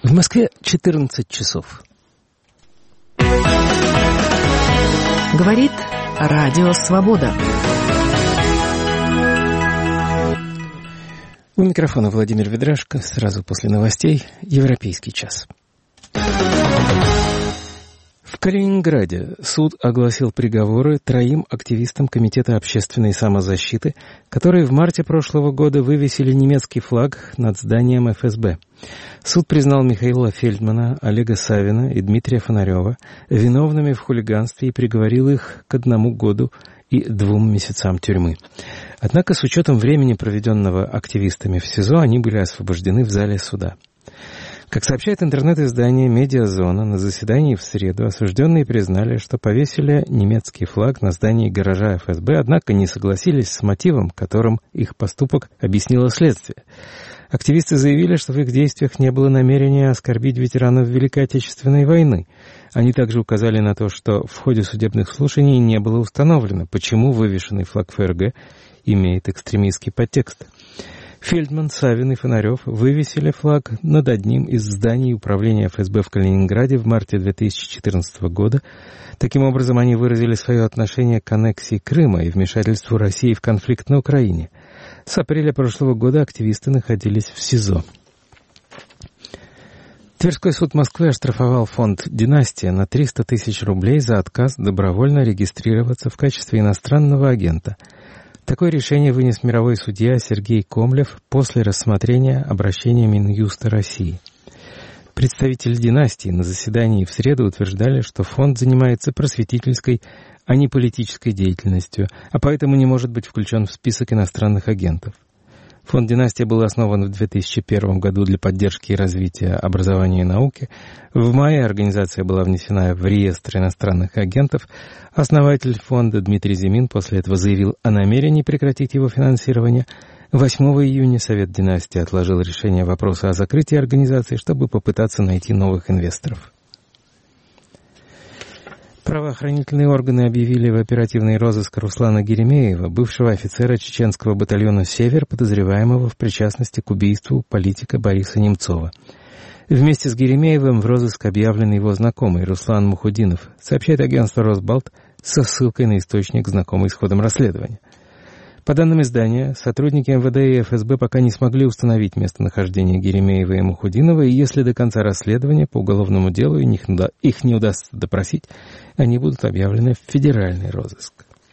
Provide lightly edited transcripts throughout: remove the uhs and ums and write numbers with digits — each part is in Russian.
В Москве 14 часов. Говорит Радио Свобода. У микрофона Владимир Ведрашко. Сразу после новостей «Европейский час». В Калининграде суд огласил приговоры 3 активистам Комитета общественной самозащиты, которые в марте прошлого года вывесили немецкий флаг над зданием ФСБ. Суд признал Михаила Фельдмана, Олега Савина и Дмитрия Фонарева виновными в хулиганстве и приговорил их к 1 году и 2 месяцам тюрьмы. Однако с учетом времени, проведенного активистами в СИЗО, они были освобождены в зале суда. Как сообщает интернет-издание «Медиазона», на заседании в среду осужденные признали, что повесили немецкий флаг на здании гаража ФСБ, однако не согласились с мотивом, которым их поступок объяснило следствие. Активисты заявили, что в их действиях не было намерения оскорбить ветеранов Великой Отечественной войны. Они также указали на то, что в ходе судебных слушаний не было установлено, почему вывешенный флаг ФРГ имеет экстремистский подтекст. Фельдман, Савин и Фонарев вывесили флаг над одним из зданий управления ФСБ в Калининграде в марте 2014 года. Таким образом, они выразили свое отношение к аннексии Крыма и вмешательству России в конфликт на Украине. С апреля прошлого года активисты находились в СИЗО. Тверской суд Москвы оштрафовал фонд «Династия» на 300 тысяч рублей за отказ добровольно регистрироваться в качестве иностранного агента. Такое решение вынес мировой судья Сергей Комлев после рассмотрения обращения Минюста России. Представители «Династии» на заседании в среду утверждали, что фонд занимается просветительской, а не политической деятельностью, а поэтому не может быть включен в список иностранных агентов. Фонд «Династия» был основан в 2001 году для поддержки и развития образования и науки. В мае организация была внесена в реестр иностранных агентов. Основатель фонда Дмитрий Зимин после этого заявил о намерении прекратить его финансирование. 8 июня Совет «Династии» отложил решение вопроса о закрытии организации, чтобы попытаться найти новых инвесторов. Правоохранительные органы объявили в оперативный розыск Руслана Геремеева, бывшего офицера чеченского батальона «Север», подозреваемого в причастности к убийству политика Бориса Немцова. Вместе с Геремеевым в розыск объявлен его знакомый Руслан Мухудинов, сообщает агентство «Росбалт» со ссылкой на источник, знакомый с ходом расследования. По данным издания, сотрудники МВД и ФСБ пока не смогли установить местонахождение Геремеева и Мухудинова, и если до конца расследования по уголовному делу их не удастся допросить, они будут объявлены в федеральный розыск.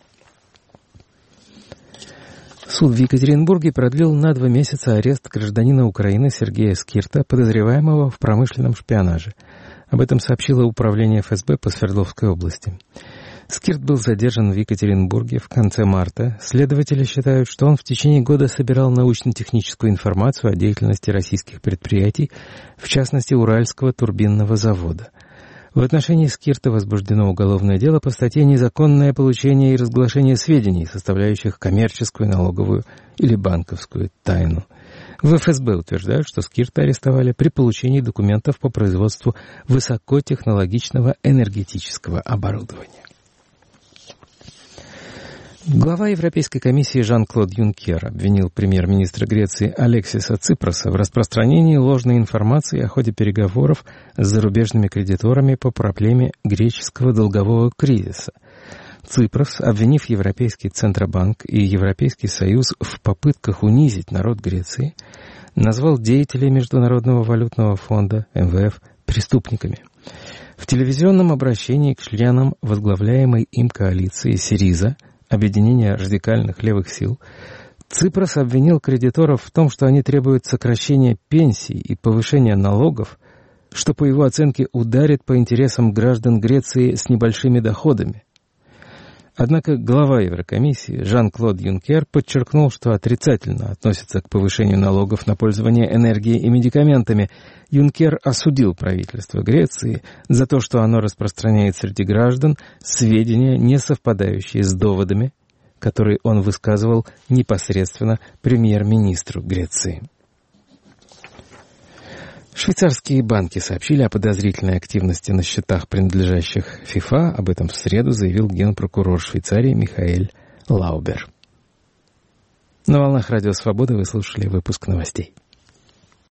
Суд в Екатеринбурге продлил на 2 месяца арест гражданина Украины Сергея Скирта, подозреваемого в промышленном шпионаже. Об этом сообщило Управление ФСБ по Свердловской области. Скирт был задержан в Екатеринбурге в конце марта. Следователи считают, что он в течение года собирал научно-техническую информацию о деятельности российских предприятий, в частности Уральского турбинного завода. В отношении Скирта возбуждено уголовное дело по статье «Незаконное получение и разглашение сведений, составляющих коммерческую, налоговую или банковскую тайну». В ФСБ утверждают, что Скирта арестовали при получении документов по производству высокотехнологичного энергетического оборудования. Глава Европейской комиссии Жан-Клод Юнкер обвинил премьер-министра Греции Алексиса Ципроса в распространении ложной информации о ходе переговоров с зарубежными кредиторами по проблеме греческого долгового кризиса. Ципрос, обвинив Европейский Центробанк и Европейский Союз в попытках унизить народ Греции, назвал деятелей Международного валютного фонда МВФ преступниками. В телевизионном обращении к членам возглавляемой им коалиции «Сириза», объединения радикальных левых сил, Ципрос обвинил кредиторов в том, что они требуют сокращения пенсий и повышения налогов, что, по его оценке, ударит по интересам граждан Греции с небольшими доходами. Однако глава Еврокомиссии Жан-Клод Юнкер подчеркнул, что отрицательно относится к повышению налогов на пользование энергией и медикаментами. Юнкер осудил правительство Греции за то, что оно распространяет среди граждан сведения, не совпадающие с доводами, которые он высказывал непосредственно премьер-министру Греции. Швейцарские банки сообщили о подозрительной активности на счетах, принадлежащих ФИФА. Об этом в среду заявил генпрокурор Швейцарии Михаэль Лаубер. На волнах Радио Свобода вы слушали выпуск новостей.